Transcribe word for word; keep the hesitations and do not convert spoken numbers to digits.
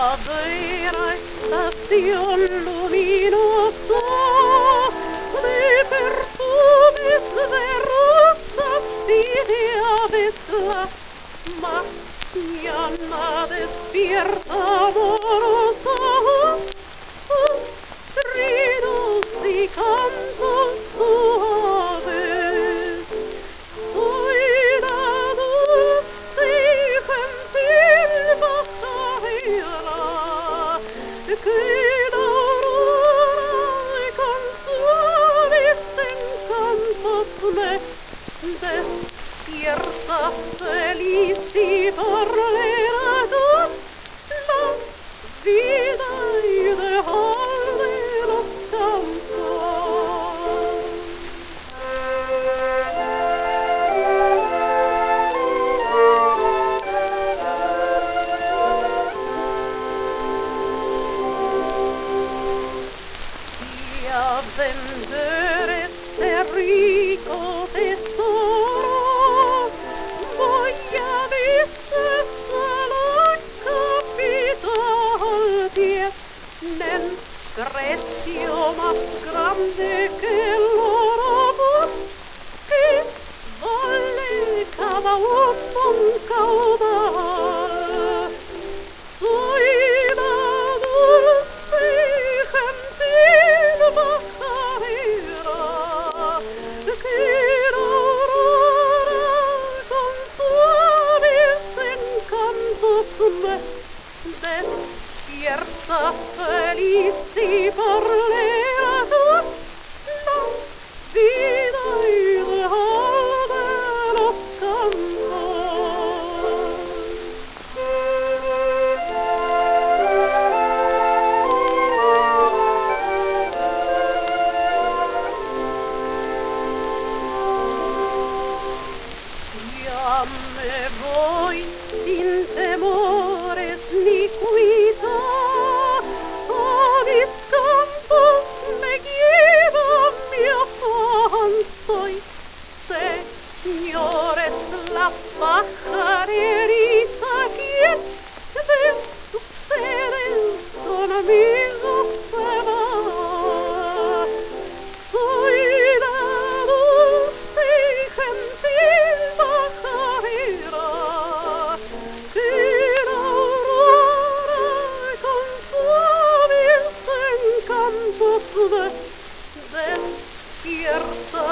primavera, estación luminosa de perfumes, de rosas y de aves. La mañana despierta amorosa, trinos y cantos suaves. Soy la dulce y gentil pajarera que la aurora con suaves encantos me despierta feliz y parlerá la vida ideal de los campos. Y a vender este rico tesoro voy a veces a la capital. Tienen precio más grande que el oro, que vale cada uno un caudal. Soy la dulce y gentil pajarera que la aurora con suaves encantos me despierta feliz y parlerá la vida ideal de los campos. Ya me voy sin temores ni cuidado, a mis campos me lleva mi afán. Soy, señores, la pajarerita quien de ustedes conmigo se va. Soy la dulce y gentil pajarera que la aurora con suaves encantos me despierta